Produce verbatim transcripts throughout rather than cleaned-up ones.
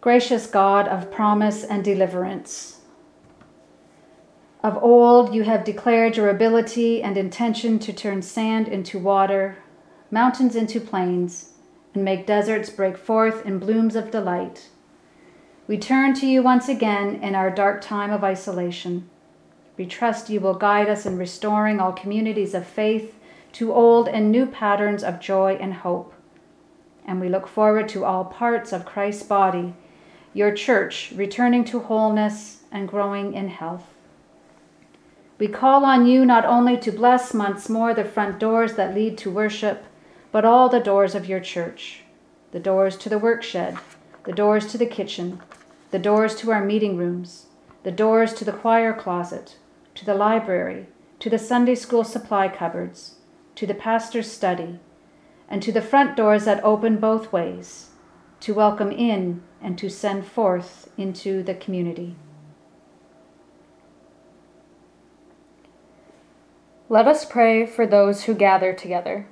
Gracious God of promise and deliverance, of old you have declared your ability and intention to turn sand into water, mountains into plains, and make deserts break forth in blooms of delight. We turn to you once again in our dark time of isolation. We trust you will guide us in restoring all communities of faith to old and new patterns of joy and hope. And we look forward to all parts of Christ's body, your church, returning to wholeness and growing in health. We call on you not only to bless once more the front doors that lead to worship, but all the doors of your church, the doors to the workshed, the doors to the kitchen, the doors to our meeting rooms, the doors to the choir closet, to the library, to the Sunday school supply cupboards, to the pastor's study, and to the front doors that open both ways, to welcome in and to send forth into the community. Let us pray for those who gather together.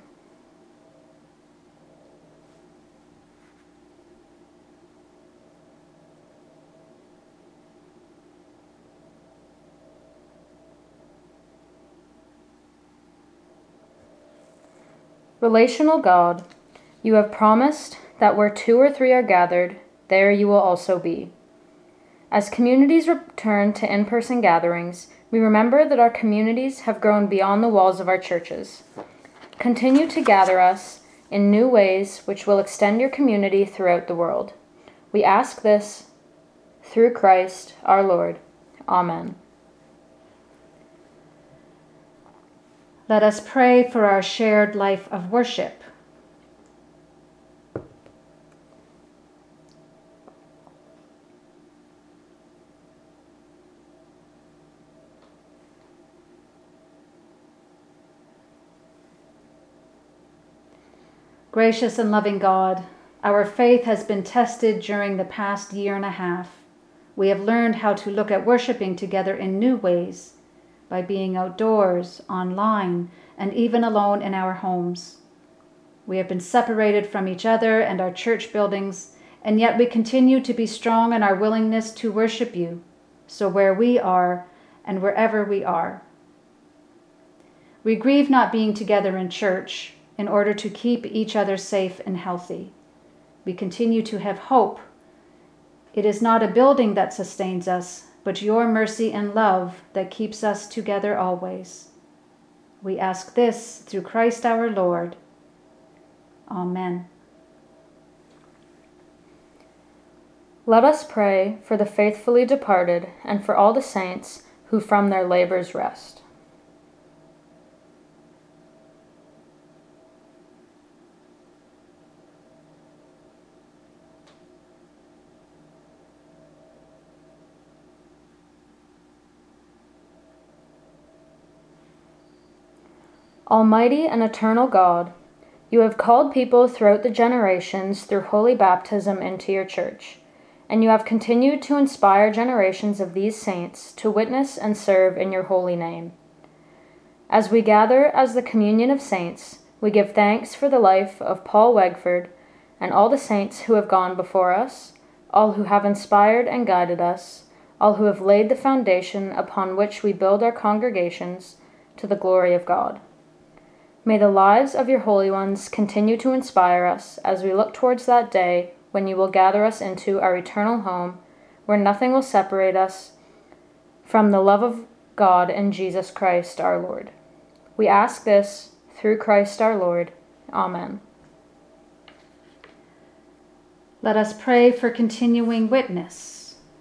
Relational God, you have promised that where two or three are gathered, there you will also be. As communities return to in-person gatherings, we remember that our communities have grown beyond the walls of our churches. Continue to gather us in new ways which will extend your community throughout the world. We ask this through Christ our Lord. Amen. Let us pray for our shared life of worship. Gracious and loving God, our faith has been tested during the past year and a half. We have learned how to look at worshiping together in new ways, by being outdoors, online, and even alone in our homes. We have been separated from each other and our church buildings, and yet we continue to be strong in our willingness to worship you, so where we are and wherever we are. We grieve not being together in church, in order to keep each other safe and healthy. We continue to have hope. It is not a building that sustains us, but your mercy and love that keeps us together always. We ask this through Christ our Lord. Amen. Let us pray for the faithfully departed and for all the saints who from their labors rest. Almighty and eternal God, you have called people throughout the generations through holy baptism into your church, and you have continued to inspire generations of these saints to witness and serve in your holy name. As we gather as the communion of saints, we give thanks for the life of Paul Wegford and all the saints who have gone before us, all who have inspired and guided us, all who have laid the foundation upon which we build our congregations to the glory of God. May the lives of your holy ones continue to inspire us as we look towards that day when you will gather us into our eternal home, where nothing will separate us from the love of God and Jesus Christ our Lord. We ask this through Christ our Lord. Amen. Let us pray for continuing witness.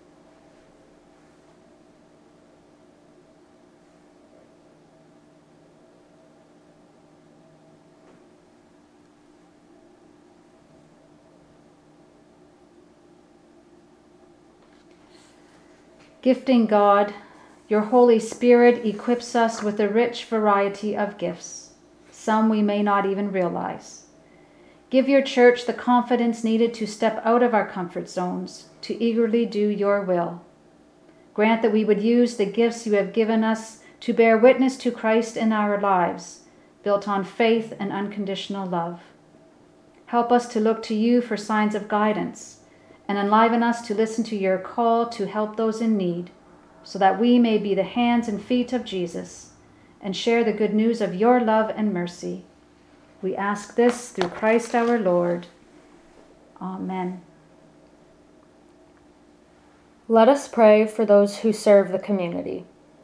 Gifting God, your Holy Spirit equips us with a rich variety of gifts, some we may not even realize. Give your church the confidence needed to step out of our comfort zones, to eagerly do your will. Grant that we would use the gifts you have given us to bear witness to Christ in our lives, built on faith and unconditional love. Help us to look to you for signs of guidance and enliven us to listen to your call to help those in need, so that we may be the hands and feet of Jesus and share the good news of your love and mercy. We ask this through Christ our Lord. Amen. Let us pray for those who serve the community.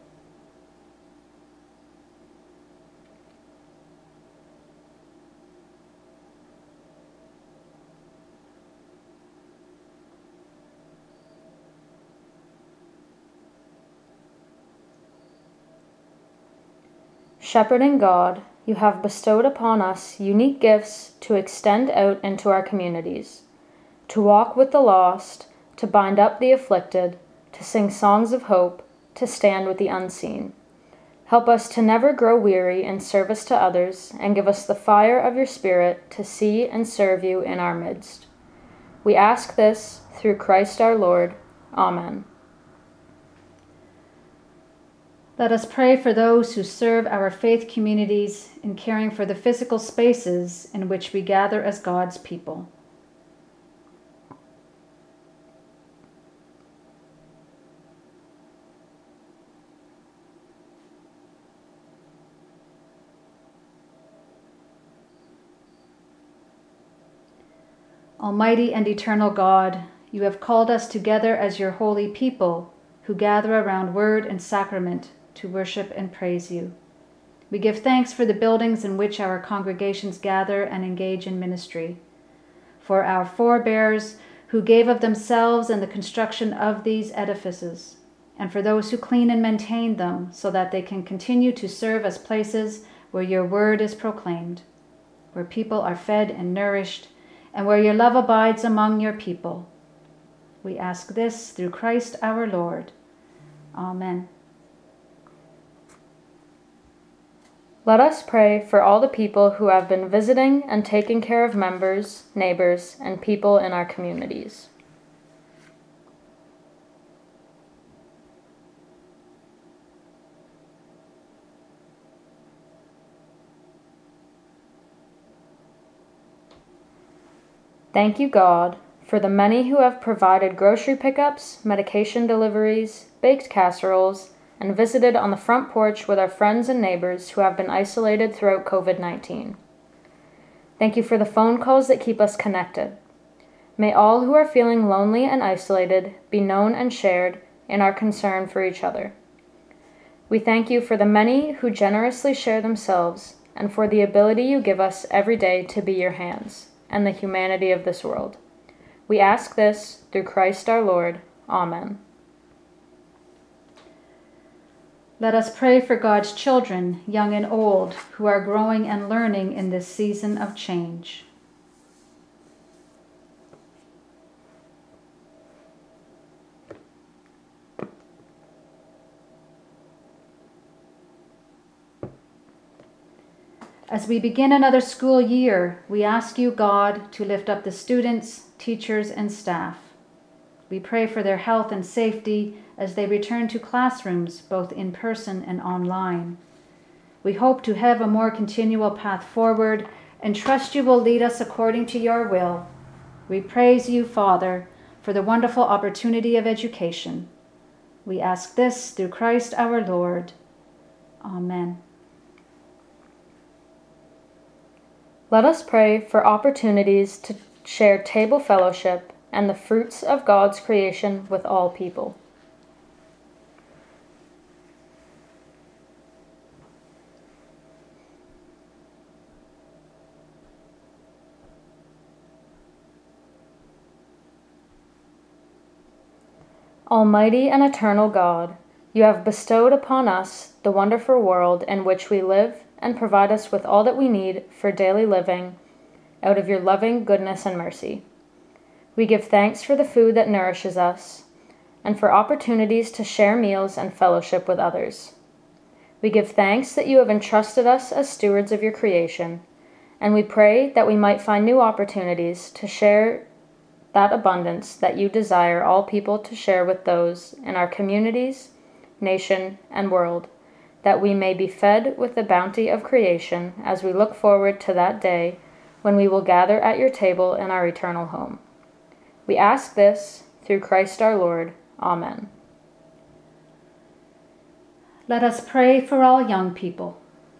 Shepherding God, you have bestowed upon us unique gifts to extend out into our communities, to walk with the lost, to bind up the afflicted, to sing songs of hope, to stand with the unseen. Help us to never grow weary in service to others, and give us the fire of your Spirit to see and serve you in our midst. We ask this through Christ our Lord. Amen. Let us pray for those who serve our faith communities in caring for the physical spaces in which we gather as God's people. Almighty and eternal God, you have called us together as your holy people who gather around word and sacrament to worship and praise you. We give thanks for the buildings in which our congregations gather and engage in ministry, for our forebears who gave of themselves in the construction of these edifices, and for those who clean and maintain them so that they can continue to serve as places where your word is proclaimed, where people are fed and nourished, and where your love abides among your people. We ask this through Christ our Lord. Amen. Let us pray for all the people who have been visiting and taking care of members, neighbors, and people in our communities. Thank you, God, for the many who have provided grocery pickups, medication deliveries, baked casseroles, and visited on the front porch with our friends and neighbors who have been isolated throughout covid nineteen. Thank you for the phone calls that keep us connected. May all who are feeling lonely and isolated be known and shared in our concern for each other. We thank you for the many who generously share themselves and for the ability you give us every day to be your hands and the humanity of this world. We ask this through Christ our Lord. Amen. Let us pray for God's children, young and old, who are growing and learning in this season of change. As we begin another school year, we ask you, God, to lift up the students, teachers, and staff. We pray for their health and safety as they return to classrooms, both in person and online. We hope to have a more continual path forward and trust you will lead us according to your will. We praise you, Father, for the wonderful opportunity of education. We ask this through Christ our Lord. Amen. Let us pray for opportunities to share table fellowship and the fruits of God's creation with all people. Almighty and eternal God, you have bestowed upon us the wonderful world in which we live and provide us with all that we need for daily living out of your loving goodness and mercy. We give thanks for the food that nourishes us and for opportunities to share meals and fellowship with others. We give thanks that you have entrusted us as stewards of your creation, and we pray that we might find new opportunities to share that abundance that you desire all people to share with those in our communities, nation, and world, that we may be fed with the bounty of creation as we look forward to that day when we will gather at your table in our eternal home. We ask this through Christ our Lord. Amen. Let us pray for all young people.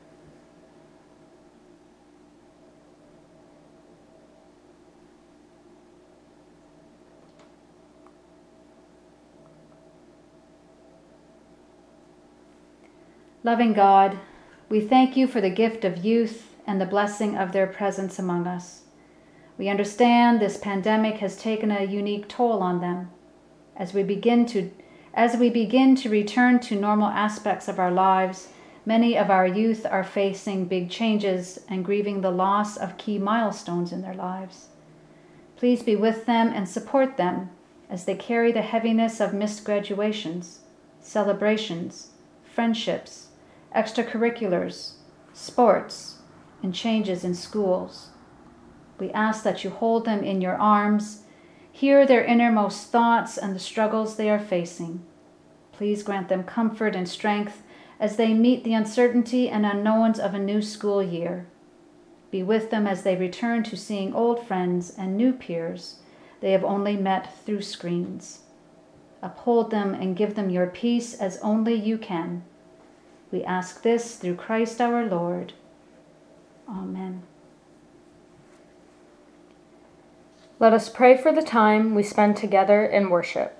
Loving God, we thank you for the gift of youth and the blessing of their presence among us. We understand this pandemic has taken a unique toll on them. As we begin to, as we begin to return to normal aspects of our lives, many of our youth are facing big changes and grieving the loss of key milestones in their lives. Please be with them and support them as they carry the heaviness of missed graduations, celebrations, friendships, extracurriculars, sports, and changes in schools. We ask that you hold them in your arms, hear their innermost thoughts and the struggles they are facing. Please grant them comfort and strength as they meet the uncertainty and unknowns of a new school year. Be with them as they return to seeing old friends and new peers they have only met through screens. Uphold them and give them your peace as only you can. We ask this through Christ our Lord. Amen. Let us pray for the time we spend together in worship.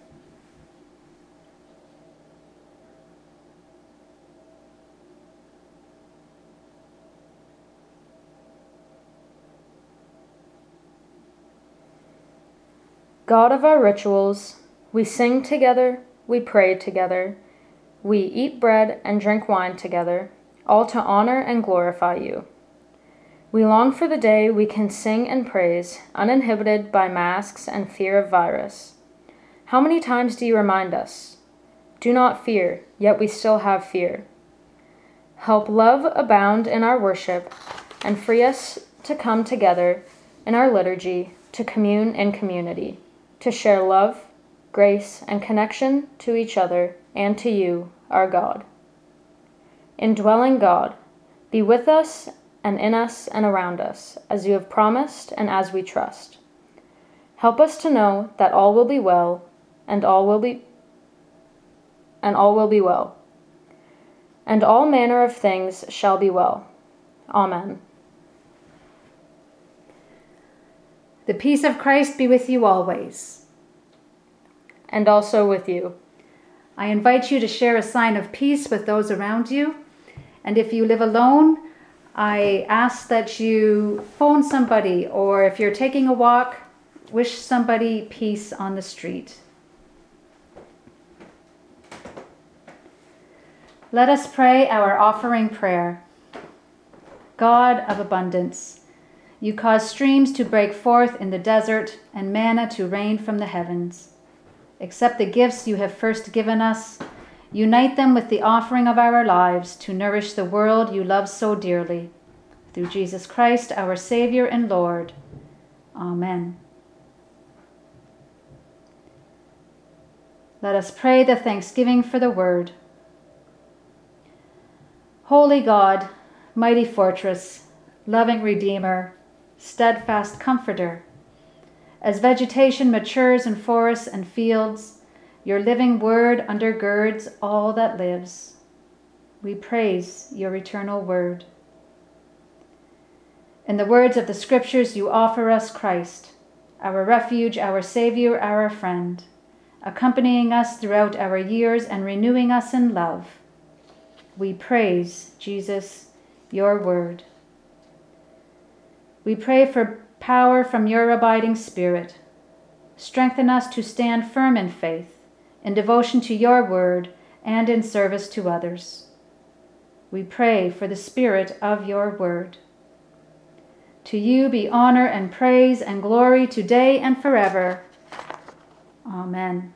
God of our rituals, we sing together, we pray together, we eat bread and drink wine together, all to honor and glorify you. We long for the day we can sing and praise, uninhibited by masks and fear of virus. How many times do you remind us? Do not fear, yet we still have fear. Help love abound in our worship and free us to come together in our liturgy to commune in community, to share love, grace, and connection to each other and to you, our God. Indwelling God, be with us and in us and around us, as you have promised and as we trust. Help us to know that all will be well, and all will be and all will be well, and all manner of things shall be well. Amen. The peace of Christ be with you always. And also with you. I invite you to share a sign of peace with those around you. And if you live alone, I ask that you phone somebody, or if you're taking a walk, wish somebody peace on the street. Let us pray our offering prayer. God of abundance, you cause streams to break forth in the desert and manna to rain from the heavens. Accept the gifts you have first given us. Unite them with the offering of our lives to nourish the world you love so dearly. Through Jesus Christ, our Savior and Lord. Amen. Let us pray the thanksgiving for the word. Holy God, mighty fortress, loving Redeemer, steadfast Comforter, as vegetation matures in forests and fields, your living word undergirds all that lives. We praise your eternal word. In the words of the scriptures, you offer us Christ, our refuge, our Savior, our friend, accompanying us throughout our years and renewing us in love. We praise, Jesus, your word. We pray for power from your abiding Spirit. Strengthen us to stand firm in faith, in devotion to your word, and in service to others. We pray for the Spirit of your word. To you be honor and praise and glory today and forever. Amen.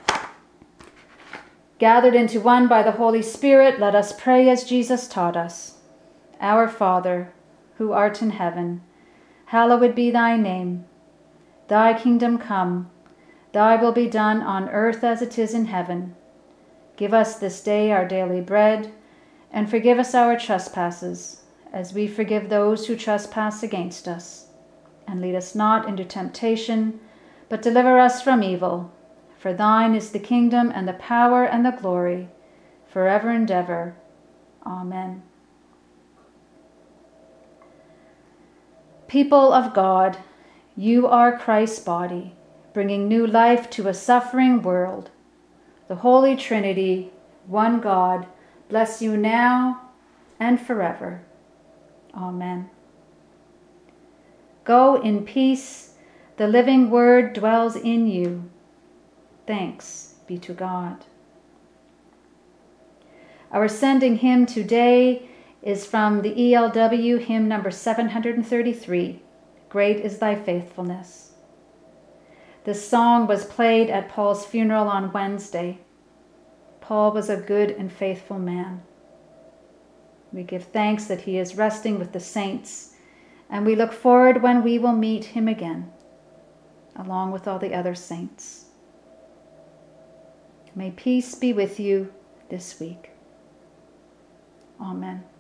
Gathered into one by the Holy Spirit, let us pray as Jesus taught us. Our Father, who art in heaven, hallowed be thy name. Thy kingdom come, thy will be done on earth as it is in heaven. Give us this day our daily bread, and forgive us our trespasses, as we forgive those who trespass against us. And lead us not into temptation, but deliver us from evil. For thine is the kingdom and the power and the glory, forever and ever. Amen. People of God, you are Christ's body, bringing new life to a suffering world. The Holy Trinity, one God, bless you now and forever. Amen. Go in peace. The living word dwells in you. Thanks be to God. Our sending hymn today is from the E L W hymn number seven hundred thirty-three, Great is Thy Faithfulness. This song was played at Paul's funeral on Wednesday. Paul was a good and faithful man. We give thanks that he is resting with the saints, and we look forward when we will meet him again, along with all the other saints. May peace be with you this week. Amen.